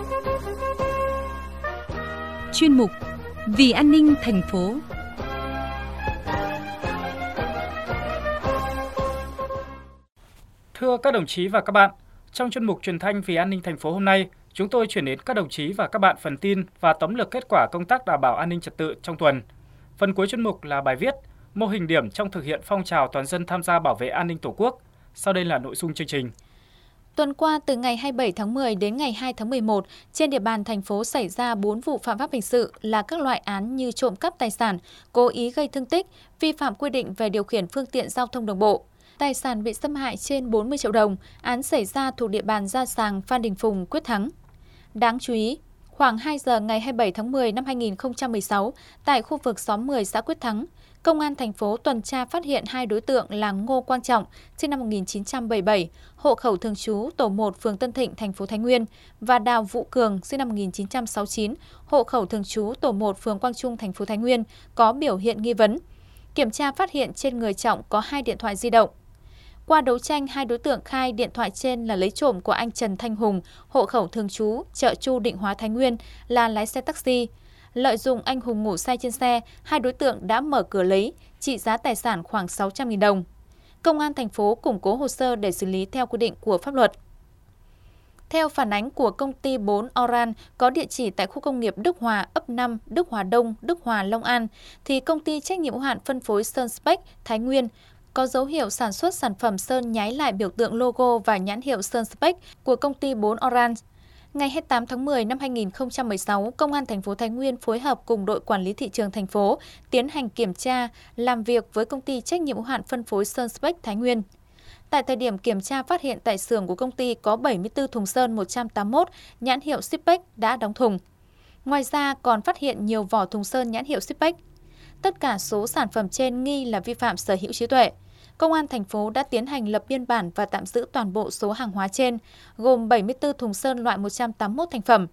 Chuyên mục Vì an ninh thành phố. Thưa các đồng chí và các bạn, trong chuyên mục truyền thanh Vì an ninh thành phố hôm nay, chúng tôi chuyển đến các đồng chí và các bạn phần tin và tóm lược kết quả công tác đảm bảo an ninh trật tự trong tuần. Phần cuối chuyên mục là bài viết mô hình điểm trong thực hiện phong trào toàn dân tham gia bảo vệ an ninh Tổ quốc. Sau đây là nội dung chương trình. Tuần qua, từ ngày 27 tháng 10 đến ngày 2 tháng 11, trên địa bàn thành phố xảy ra 4 vụ phạm pháp hình sự là các loại án như trộm cắp tài sản, cố ý gây thương tích, vi phạm quy định về điều khiển phương tiện giao thông đường bộ. Tài sản bị xâm hại trên 40 triệu đồng, án xảy ra thuộc địa bàn Gia Sàng, Phan Đình Phùng, Quyết Thắng. Đáng chú ý, khoảng 2 giờ ngày 27 tháng 10 năm 2016, tại khu vực xóm 10 xã Quyết Thắng, Công an thành phố tuần tra phát hiện 2 đối tượng là Ngô Quang Trọng, sinh năm 1977, hộ khẩu thường trú tổ 1 phường Tân Thịnh, thành phố Thái Nguyên và Đào Vũ Cường, sinh năm 1969, hộ khẩu thường trú tổ 1 phường Quang Trung, thành phố Thái Nguyên có biểu hiện nghi vấn. Kiểm tra phát hiện trên người Trọng có 2 điện thoại di động. Qua đấu tranh, 2 đối tượng khai điện thoại trên là lấy trộm của anh Trần Thanh Hùng, hộ khẩu thường trú chợ Chu Định Hóa, Thái Nguyên, là lái xe taxi. Lợi dụng anh Hùng ngủ say trên xe, 2 đối tượng đã mở cửa lấy, trị giá tài sản khoảng 600.000 đồng. Công an thành phố củng cố hồ sơ để xử lý theo quy định của pháp luật. Theo phản ánh của công ty 4 Oran có địa chỉ tại khu công nghiệp Đức Hòa, ấp 5, Đức Hòa Đông, Đức Hòa, Long An, thì công ty trách nhiệm hữu hạn phân phối Sơn Spec, Thái Nguyên có dấu hiệu sản xuất sản phẩm sơn nhái lại biểu tượng logo và nhãn hiệu Sơn Spec của công ty 4 Oran. Ngày 28 tháng 10 năm 2016, Công an thành phố Thái Nguyên phối hợp cùng đội quản lý thị trường thành phố tiến hành kiểm tra, làm việc với công ty trách nhiệm hữu hạn phân phối Sơn Spec Thái Nguyên. Tại thời điểm kiểm tra phát hiện tại xưởng của công ty có 74 thùng sơn 181 nhãn hiệu Spec đã đóng thùng. Ngoài ra còn phát hiện nhiều vỏ thùng sơn nhãn hiệu Spec. Tất cả số sản phẩm trên nghi là vi phạm sở hữu trí tuệ. Công an thành phố đã tiến hành lập biên bản và tạm giữ toàn bộ số hàng hóa trên, gồm 74 thùng sơn loại 181 thành phẩm,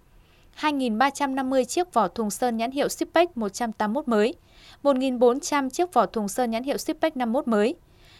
2.350 chiếc vỏ thùng sơn nhãn hiệu Spec 181 mới, 1.400 chiếc vỏ thùng sơn nhãn hiệu Spec 51 mới,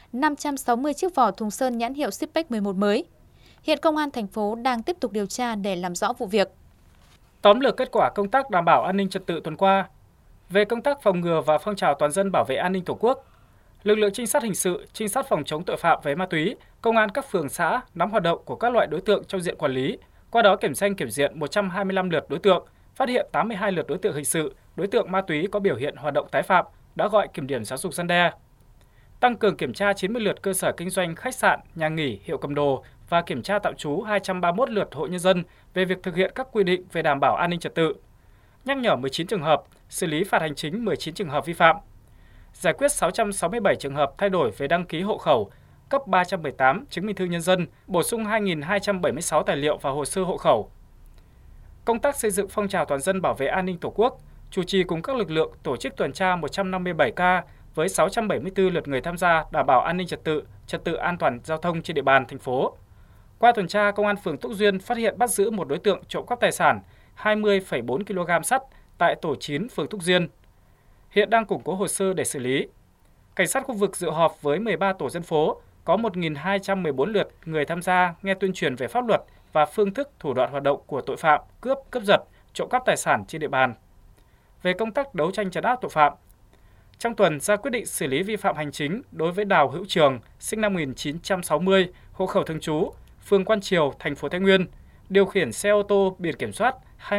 560 chiếc vỏ thùng sơn nhãn hiệu Spec 11 mới. Hiện Công an thành phố đang tiếp tục điều tra để làm rõ vụ việc. Tóm lược kết quả công tác đảm bảo an ninh trật tự tuần qua. Về công tác phòng ngừa và phong trào toàn dân bảo vệ an ninh Tổ quốc, lực lượng trinh sát hình sự, trinh sát phòng chống tội phạm về ma túy, công an các phường xã nắm hoạt động của các loại đối tượng trong diện quản lý, qua đó kiểm danh kiểm diện 125 lượt đối tượng, phát hiện 82 lượt đối tượng hình sự, đối tượng ma túy có biểu hiện hoạt động tái phạm, đã gọi kiểm điểm giáo dục răn đe. Tăng cường kiểm tra 90 lượt cơ sở kinh doanh khách sạn, nhà nghỉ, hiệu cầm đồ và kiểm tra tạm trú 231 lượt hộ nhân dân về việc thực hiện các quy định về đảm bảo an ninh trật tự. Nhắc nhở 19 trường hợp, xử lý phạt hành chính 19 trường hợp vi phạm. Giải quyết 667 trường hợp thay đổi về đăng ký hộ khẩu, cấp 318 chứng minh thư nhân dân, bổ sung 2.276 tài liệu và hồ sơ hộ khẩu. Công tác xây dựng phong trào toàn dân bảo vệ an ninh Tổ quốc, chủ trì cùng các lực lượng tổ chức tuần tra 157 ca với 674 lượt người tham gia đảm bảo an ninh trật tự an toàn giao thông trên địa bàn thành phố. Qua tuần tra, Công an phường Túc Duyên phát hiện bắt giữ một đối tượng trộm cắp tài sản 20,4 kg sắt tại tổ 9 phường Túc Duyên. Hiện đang củng cố hồ sơ để xử lý. Cảnh sát khu vực dự họp với 13 tổ dân phố, có 1.214 lượt người tham gia nghe tuyên truyền về pháp luật và phương thức thủ đoạn hoạt động của tội phạm, cướp, cướp giật, trộm cắp tài sản trên địa bàn. Về công tác đấu tranh trấn áp tội phạm, trong tuần ra quyết định xử lý vi phạm hành chính đối với Đào Hữu Trường, sinh năm 1960, hộ khẩu thường trú, phường Quan Triều, thành phố Thái Nguyên, điều khiển xe ô tô biển kiểm soát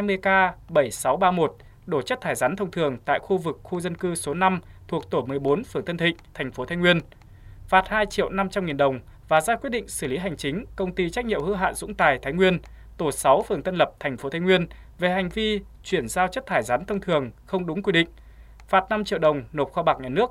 20K7631 đổ chất thải rắn thông thường tại khu vực khu dân cư số 5 thuộc tổ 14 phường Tân Thịnh, thành phố Thái Nguyên, phạt 2.500.000 đồng và ra quyết định xử lý hành chính công ty trách nhiệm hữu hạn Dũng Tài Thái Nguyên, tổ 6 phường Tân Lập, thành phố Thái Nguyên về hành vi chuyển giao chất thải rắn thông thường không đúng quy định, phạt 5 triệu đồng nộp kho bạc nhà nước.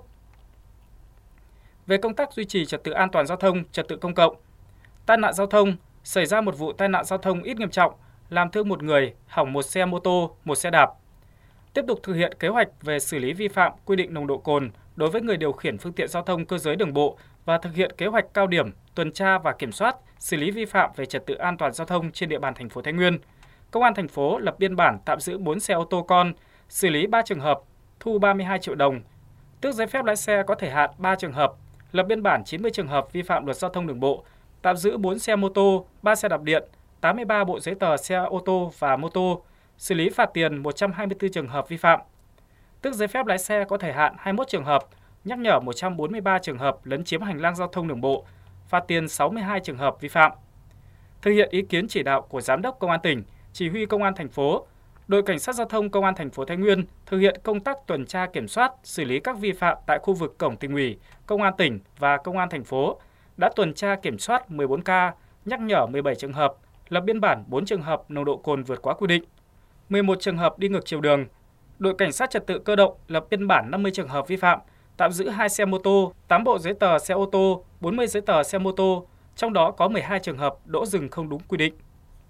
Về công tác duy trì trật tự an toàn giao thông, trật tự công cộng, tai nạn giao thông, xảy ra một vụ tai nạn giao thông ít nghiêm trọng, làm thương một người, hỏng một xe mô tô, một xe đạp. Tiếp tục thực hiện kế hoạch về xử lý vi phạm quy định nồng độ cồn đối với người điều khiển phương tiện giao thông cơ giới đường bộ và thực hiện kế hoạch cao điểm tuần tra và kiểm soát, xử lý vi phạm về trật tự an toàn giao thông trên địa bàn thành phố Thái Nguyên. Công an thành phố lập biên bản tạm giữ 4 xe ô tô con, xử lý 3 trường hợp, thu 32 triệu đồng, tước giấy phép lái xe có thời hạn 3 trường hợp, lập biên bản 90 trường hợp vi phạm luật giao thông đường bộ, tạm giữ 4 xe mô tô, 3 xe đạp điện, 83 bộ giấy tờ xe ô tô và mô tô, xử lý phạt tiền 124 trường hợp vi phạm. Tước giấy phép lái xe có thời hạn 21 trường hợp, nhắc nhở 143 trường hợp lấn chiếm hành lang giao thông đường bộ, phạt tiền 62 trường hợp vi phạm. Thực hiện ý kiến chỉ đạo của Giám đốc Công an tỉnh, Chỉ huy Công an thành phố, đội Cảnh sát Giao thông Công an thành phố Thái Nguyên thực hiện công tác tuần tra kiểm soát, xử lý các vi phạm tại khu vực cổng Tỉnh ủy, Công an tỉnh và Công an thành phố, đã tuần tra kiểm soát 14 ca, nhắc nhở 17 trường hợp, lập biên bản 4 trường hợp nồng độ cồn vượt quá quy định, 11 trường hợp đi ngược chiều đường. Đội Cảnh sát Trật tự cơ động lập biên bản 50 trường hợp vi phạm, tạm giữ 2 xe mô tô, 8 bộ giấy tờ xe ô tô, 40 giấy tờ xe mô tô, trong đó có 12 trường hợp đỗ dừng không đúng quy định.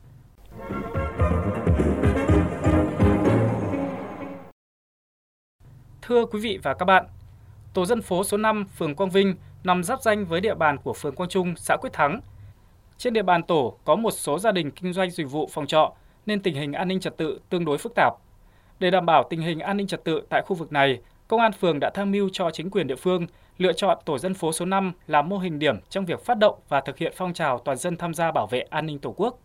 Thưa quý vị và các bạn, tổ dân phố số 5, phường Quang Vinh nằm giáp ranh với địa bàn của phường Quang Trung, xã Quyết Thắng. Trên địa bàn tổ có một số gia đình kinh doanh dịch vụ phòng trọ nên tình hình an ninh trật tự tương đối phức tạp. Để đảm bảo tình hình an ninh trật tự tại khu vực này, Công an phường đã tham mưu cho chính quyền địa phương lựa chọn tổ dân phố số 5 làm mô hình điểm trong việc phát động và thực hiện phong trào toàn dân tham gia bảo vệ an ninh Tổ quốc.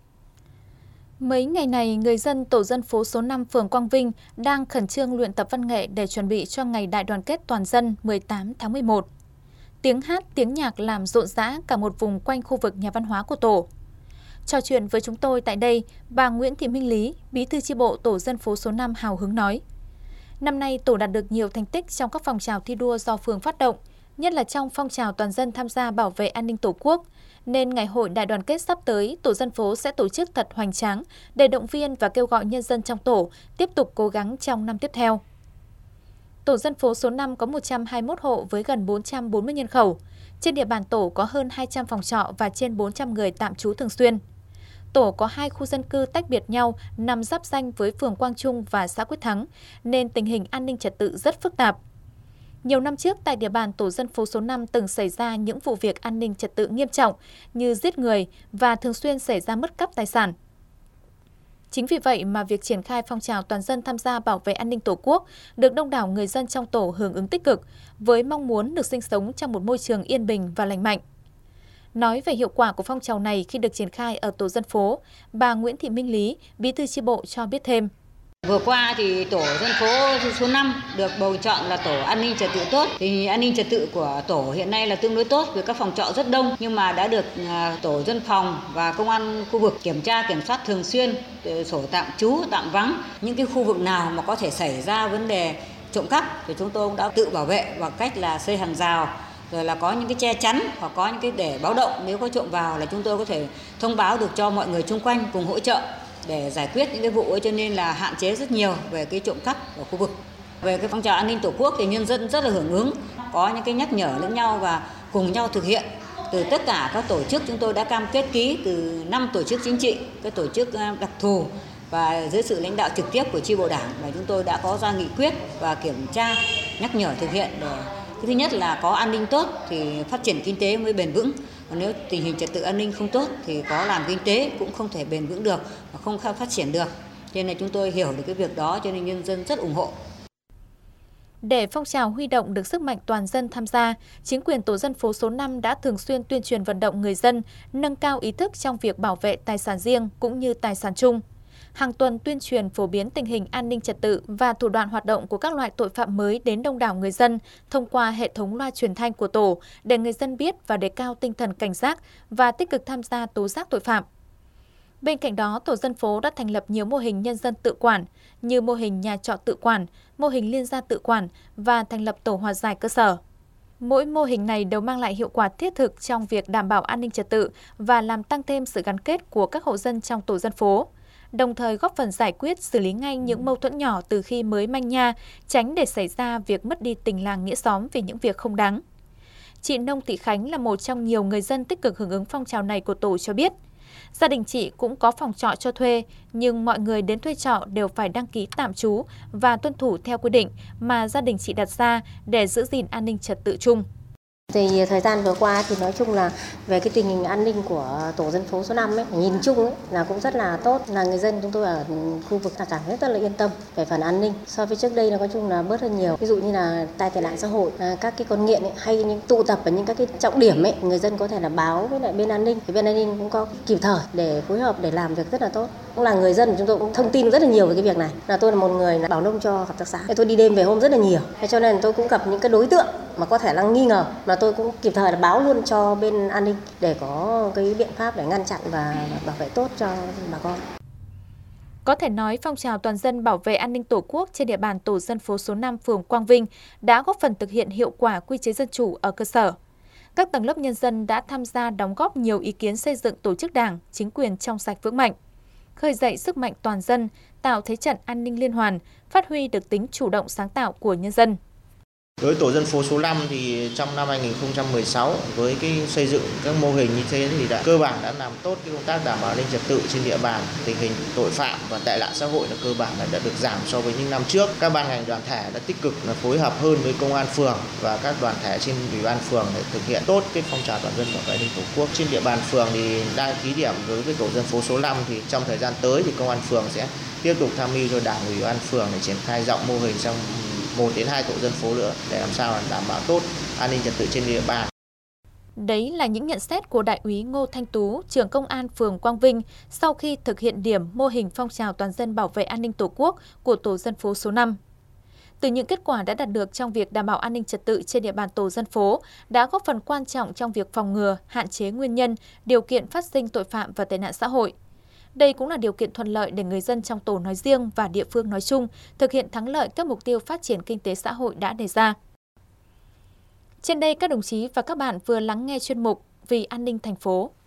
Mấy ngày này, người dân tổ dân phố số 5 phường Quang Vinh đang khẩn trương luyện tập văn nghệ để chuẩn bị cho ngày đại đoàn kết toàn dân 18 tháng 11. Tiếng hát, tiếng nhạc làm rộn rã cả một vùng quanh khu vực nhà văn hóa của tổ. Trò chuyện với chúng tôi tại đây, bà Nguyễn Thị Minh Lý, bí thư chi bộ tổ dân phố số 5 hào hứng nói. Năm nay, tổ đạt được nhiều thành tích trong các phong trào thi đua do phường phát động, nhất là trong phong trào toàn dân tham gia bảo vệ an ninh Tổ quốc, nên ngày hội đại đoàn kết sắp tới, tổ dân phố sẽ tổ chức thật hoành tráng để động viên và kêu gọi nhân dân trong tổ tiếp tục cố gắng trong năm tiếp theo. Tổ dân phố số 5 có 121 hộ với gần 440 nhân khẩu. Trên địa bàn tổ có hơn 200 phòng trọ và trên 400 người tạm trú thường xuyên. Tổ có 2 khu dân cư tách biệt nhau nằm giáp ranh với phường Quang Trung và xã Quyết Thắng, nên tình hình an ninh trật tự rất phức tạp. Nhiều năm trước, tại địa bàn tổ dân phố số 5 từng xảy ra những vụ việc an ninh trật tự nghiêm trọng như giết người và thường xuyên xảy ra mất cắp tài sản. Chính vì vậy mà việc triển khai phong trào toàn dân tham gia bảo vệ an ninh Tổ quốc được đông đảo người dân trong tổ hưởng ứng tích cực, với mong muốn được sinh sống trong một môi trường yên bình và lành mạnh. Nói về hiệu quả của phong trào này khi được triển khai ở tổ dân phố, bà Nguyễn Thị Minh Lý, bí thư chi bộ cho biết thêm. Vừa qua thì tổ dân phố số 5 được bầu chọn là tổ an ninh trật tự tốt. Thì an ninh trật tự của tổ hiện nay là tương đối tốt vì các phòng trọ rất đông, nhưng mà đã được tổ dân phòng và công an khu vực kiểm tra kiểm soát thường xuyên, sổ tạm trú, tạm vắng. Những cái khu vực nào mà có thể xảy ra vấn đề trộm cắp thì chúng tôi cũng đã tự bảo vệ bằng cách là xây hàng rào, rồi là có những cái che chắn hoặc có những cái để báo động, nếu có trộm vào là chúng tôi có thể thông báo được cho mọi người xung quanh cùng hỗ trợ để giải quyết những cái vụ ấy, cho nên là hạn chế rất nhiều về cái trộm cắp ở khu vực. Về cái phong trào an ninh Tổ quốc thì nhân dân rất là hưởng ứng, có những cái nhắc nhở lẫn nhau và cùng nhau thực hiện. Từ tất cả các tổ chức chúng tôi đã cam kết ký, từ 5 tổ chức chính trị, các tổ chức đặc thù và dưới sự lãnh đạo trực tiếp của chi bộ đảng, và chúng tôi đã có ra nghị quyết và kiểm tra nhắc nhở thực hiện để cái thứ nhất là có an ninh tốt thì phát triển kinh tế mới bền vững. Còn nếu tình hình trật tự an ninh không tốt thì có làm kinh tế cũng không thể bền vững được và không phát triển được. Cho nên chúng tôi hiểu được cái việc đó, cho nên nhân dân rất ủng hộ. Để phong trào huy động được sức mạnh toàn dân tham gia, chính quyền tổ dân phố số 5 đã thường xuyên tuyên truyền vận động người dân nâng cao ý thức trong việc bảo vệ tài sản riêng cũng như tài sản chung. Hàng tuần tuyên truyền phổ biến tình hình an ninh trật tự và thủ đoạn hoạt động của các loại tội phạm mới đến đông đảo người dân thông qua hệ thống loa truyền thanh của tổ để người dân biết và đề cao tinh thần cảnh giác và tích cực tham gia tố giác tội phạm. Bên cạnh đó, tổ dân phố đã thành lập nhiều mô hình nhân dân tự quản như mô hình nhà trọ tự quản, mô hình liên gia tự quản và thành lập tổ hòa giải cơ sở. Mỗi mô hình này đều mang lại hiệu quả thiết thực trong việc đảm bảo an ninh trật tự và làm tăng thêm sự gắn kết của các hộ dân trong tổ dân phố, đồng thời góp phần giải quyết, xử lý ngay những mâu thuẫn nhỏ từ khi mới manh nha, tránh để xảy ra việc mất đi tình làng nghĩa xóm vì những việc không đáng. Chị Nông Thị Khánh là một trong nhiều người dân tích cực hưởng ứng phong trào này của tổ cho biết, gia đình chị cũng có phòng trọ cho thuê, nhưng mọi người đến thuê trọ đều phải đăng ký tạm trú và tuân thủ theo quy định mà gia đình chị đặt ra để giữ gìn an ninh trật tự chung. Thì thời gian vừa qua thì nói chung là về cái tình hình an ninh của tổ dân phố số 5 ấy, nhìn chung ấy là cũng rất là tốt, là người dân chúng tôi ở khu vực là cảm thấy rất là yên tâm về phần an ninh. So với trước đây là nói chung là bớt hơn nhiều. Ví dụ như là tai nạn xã hội, các cái con nghiện ấy, hay những tụ tập ở những các cái trọng điểm ấy, người dân có thể là báo với lại bên an ninh. Thì bên an ninh cũng có kịp thời để phối hợp để làm việc rất là tốt. Cũng là người dân chúng tôi cũng thông tin rất là nhiều về cái việc này. Là tôi là một người là bảo nông cho hợp tác xã. Tôi đi đêm về hôm rất là nhiều. Thế cho nên tôi cũng gặp những cái đối tượng mà có thể là nghi ngờ, mà tôi cũng kịp thời là báo luôn cho bên an ninh để có cái biện pháp để ngăn chặn và bảo vệ tốt cho bà con. Có thể nói phong trào toàn dân bảo vệ an ninh Tổ quốc trên địa bàn tổ dân phố số 5 phường Quang Vinh đã góp phần thực hiện hiệu quả quy chế dân chủ ở cơ sở. Các tầng lớp nhân dân đã tham gia đóng góp nhiều ý kiến xây dựng tổ chức đảng, chính quyền trong sạch vững mạnh, khơi dậy sức mạnh toàn dân, tạo thế trận an ninh liên hoàn, phát huy được tính chủ động sáng tạo của nhân dân. Với tổ dân phố số 5 thì trong năm 2016 với cái xây dựng các mô hình như thế thì cơ bản đã làm tốt cái công tác đảm bảo an ninh trật tự trên địa bàn, tình hình tội phạm và tệ nạn xã hội là cơ bản đã được giảm so với những năm trước. Các ban ngành đoàn thể đã tích cực phối hợp hơn với công an phường và các đoàn thể trên ủy ban phường để thực hiện tốt cái phong trào toàn dân bảo vệ an ninh Tổ quốc. Trên địa bàn phường thì đang thí điểm đối với tổ dân phố số 5 thì trong thời gian tới thì công an phường sẽ tiếp tục tham mưu cho Đảng ủy ban phường để triển khai rộng mô hình sang 1 đến 2 tổ dân phố nữa để làm sao đảm bảo tốt an ninh trật tự trên địa bàn. Đấy là những nhận xét của Đại úy Ngô Thanh Tú, trưởng công an phường Quang Vinh sau khi thực hiện điểm mô hình phong trào toàn dân bảo vệ an ninh Tổ quốc của tổ dân phố số 5. Từ những kết quả đã đạt được trong việc đảm bảo an ninh trật tự trên địa bàn tổ dân phố đã góp phần quan trọng trong việc phòng ngừa, hạn chế nguyên nhân, điều kiện phát sinh tội phạm và tệ nạn xã hội. Đây cũng là điều kiện thuận lợi để người dân trong tổ nói riêng và địa phương nói chung thực hiện thắng lợi các mục tiêu phát triển kinh tế xã hội đã đề ra. Trên đây các đồng chí và các bạn vừa lắng nghe chuyên mục Vì an ninh thành phố.